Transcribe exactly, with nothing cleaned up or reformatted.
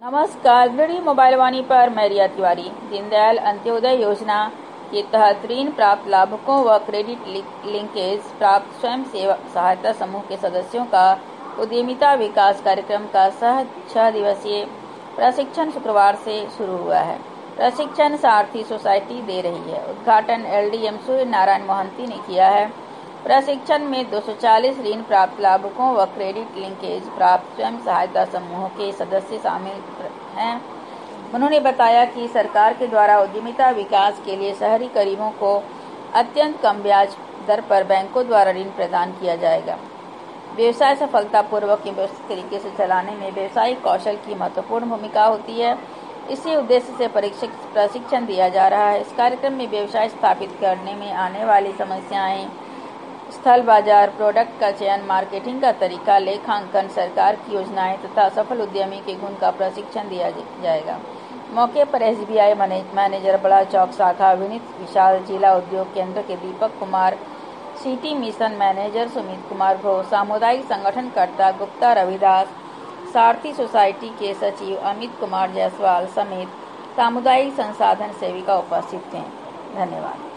नमस्कार, दृढ़ी मोबाइल वाणी पर मैं रिया तिवारी। दीनदयाल अंत्योदय योजना के तहत ऋण प्राप्त लाभुकों व क्रेडिट लिंकेज प्राप्त स्वयं सेवक सहायता समूह के सदस्यों का उद्यमिता विकास कार्यक्रम का सह छह दिवसीय प्रशिक्षण शुक्रवार से शुरू हुआ है। प्रशिक्षण सारथी सोसाइटी दे रही है। उद्घाटन एलडीएम सूर्य नारायण मोहंती ने किया है। प्रशिक्षण में दो सौ चालीस ऋण प्राप्त लाभुकों व क्रेडिट लिंकेज प्राप्त स्वयं सहायता समूहों के सदस्य शामिल हैं। उन्होंने बताया कि सरकार के द्वारा उद्यमिता विकास के लिए शहरी गरीबों को अत्यंत कम ब्याज दर पर बैंकों द्वारा ऋण प्रदान किया जाएगा। व्यवसाय सफलतापूर्वक एवं व्यवस्थित तरीके से चलाने में व्यवसायिक कौशल की महत्वपूर्ण भूमिका होती है। इसी उद्देश्य से प्रशिक्षण दिया जा रहा है। इस कार्यक्रम में व्यवसाय स्थापित करने में आने वाली समस्याएं, स्थल, बाजार, प्रोडक्ट का चयन, मार्केटिंग का तरीका, लेखांकन, सरकार की योजनाएं तथा सफल उद्यमी के गुण का प्रशिक्षण दिया जाएगा। मौके पर एसबीआई मैनेजर बड़ा चौक शाखा विनीत विशाल, जिला उद्योग केंद्र के Deepak Kumar, city mission manager Sumit Kumar Ghosh, सामुदायिक संगठनकर्ता गुप्ता रविदास, सारथी सोसाइटी के सचिव अमित कुमार जायसवाल समेत सामुदायिक संसाधन सेविका उपस्थित थे। धन्यवाद।